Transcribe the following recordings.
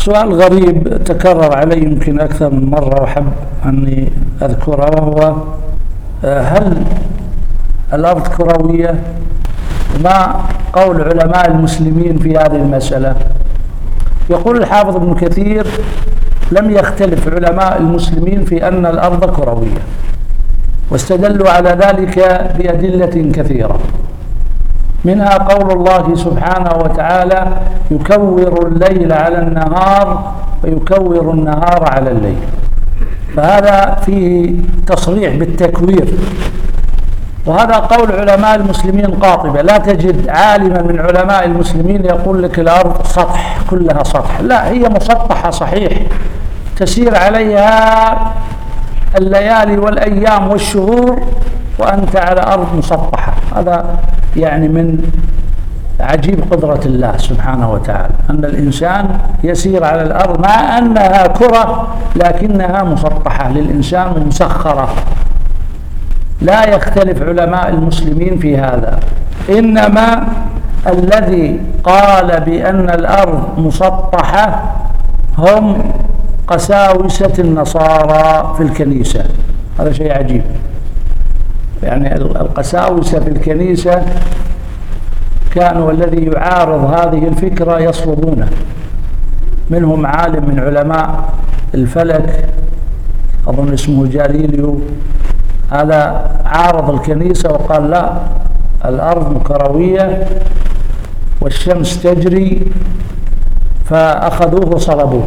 سؤال غريب تكرر علي يمكن أكثر من مرة وأحب أني أذكره، وهو هل الأرض كروية؟ ما قول علماء المسلمين في هذه المسألة؟ يقول الحافظ ابن كثير: لم يختلف علماء المسلمين في أن الأرض كروية، واستدلوا على ذلك بأدلة كثيرة، منها قول الله سبحانه وتعالى: يكور الليل على النهار ويكور النهار على الليل. فهذا فيه تصريح بالتكوير، وهذا قول علماء المسلمين قاطبة. لا تجد عالما من علماء المسلمين يقول لك الأرض سطح، كلها سطح. لا، هي مسطحة صحيح، تسير عليها الليالي والأيام والشهور وأنت على أرض مسطحة. هذا يعني من عجيب قدرة الله سبحانه وتعالى، أن الإنسان يسير على الأرض مع أنها كرة لكنها مسطحة للإنسان ومسخرة. لا يختلف علماء المسلمين في هذا، إنما الذي قال بأن الأرض مسطحة هم قساوسة النصارى في الكنيسة. هذا شيء عجيب، يعني القساوسة في الكنيسة كانوا الذي يعارض هذه الفكرة يصلبونه. منهم عالم من علماء الفلك أظن اسمه جاليليو، هذا عارض الكنيسة وقال لا، الأرض كروية والشمس تجري، فأخذوه وصلبوه.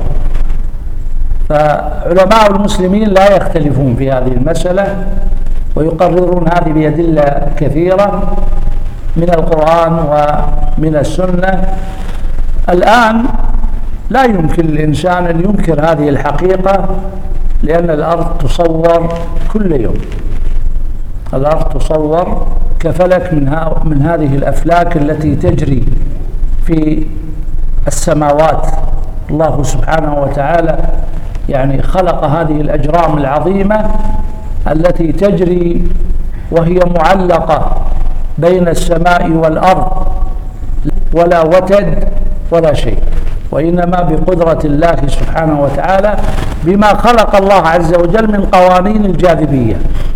فعلماء المسلمين لا يختلفون في هذه المسألة، ويقررون هذه بأدلة كثيرة من القرآن ومن السنة. الآن لا يمكن للإنسان أن ينكر هذه الحقيقة، لأن الأرض تصور كل يوم. الأرض تصور كفلك من هذه الأفلاك التي تجري في السماوات. الله سبحانه وتعالى يعني خلق هذه الأجرام العظيمة التي تجري وهي معلقة بين السماء والأرض، ولا وتد ولا شيء، وإنما بقدرة الله سبحانه وتعالى بما خلق الله عز وجل من قوانين الجاذبية.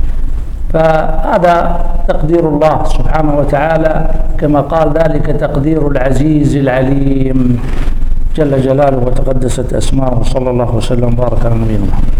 فهذا تقدير الله سبحانه وتعالى، كما قال: ذلك تقدير العزيز العليم، جل جلاله وتقدست أسماؤه. صلى الله وسلم وبارك على نبينا محمد.